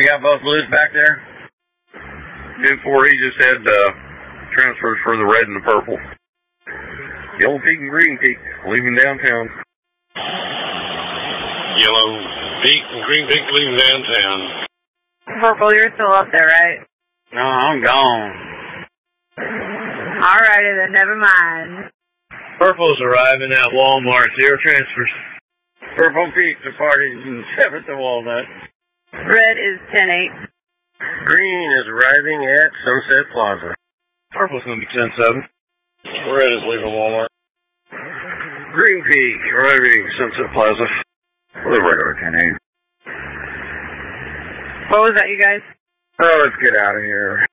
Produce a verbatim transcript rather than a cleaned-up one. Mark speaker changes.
Speaker 1: you got both blues back there?
Speaker 2: two four, he just had uh, transfers for the red and the purple. Yellow Peak and Green Peak, leaving downtown.
Speaker 3: Yellow Peak and Green Peak leaving downtown.
Speaker 4: Purple, you're still up there, right?
Speaker 1: No, I'm gone.
Speaker 4: Alrighty then, never mind.
Speaker 5: Purple's arriving at Walmart, zero transfers.
Speaker 1: Purple Peak departing in seventh to Walnut.
Speaker 4: Red is ten eight.
Speaker 6: Green is arriving at Sunset Plaza.
Speaker 5: Purple's going to be ten seven.
Speaker 3: Red is leaving Walmart.
Speaker 2: Green Peak, arriving Sunset Plaza.
Speaker 6: The regular ten eight.
Speaker 4: What was that, you guys?
Speaker 6: Oh, let's get out of here.